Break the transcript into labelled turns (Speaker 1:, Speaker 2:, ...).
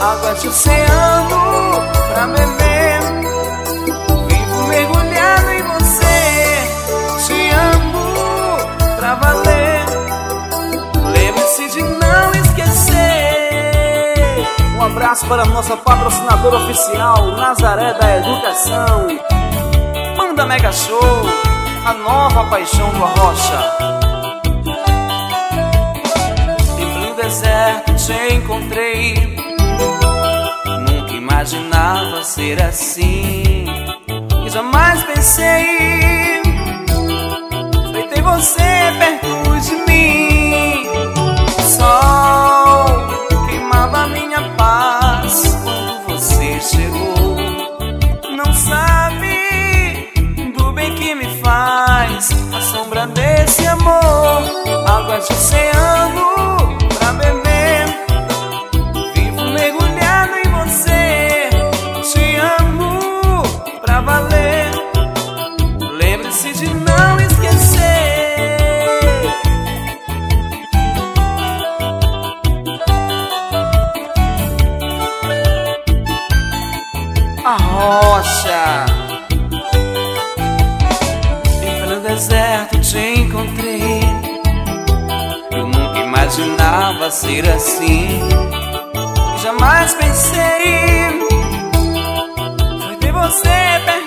Speaker 1: águas de oceano pra beber. Vivo mergulhado em você, te amo pra valer. Lembre-se de não esquecer.
Speaker 2: Um abraço para a nossa patrocinadora oficial, Nazaré da Educação. Banda Mega Show, a nova paixão do Arrocha.
Speaker 1: Em pleno deserto te encontrei, nunca imaginava ser assim, e jamais pensei foi ter você perto de mim. O sol queimava minha paz quando você chegou. Não sabe do bem que me faz a sombra desse amor. Águas de oceano pra beber. Vivo mergulhado em você, te amo pra valer. Lembre-se de não esquecer.
Speaker 2: Arrocha.
Speaker 1: Em pleno deserto te encontrei, eu nunca imaginava ser assim, jamais pensei foi ter você perto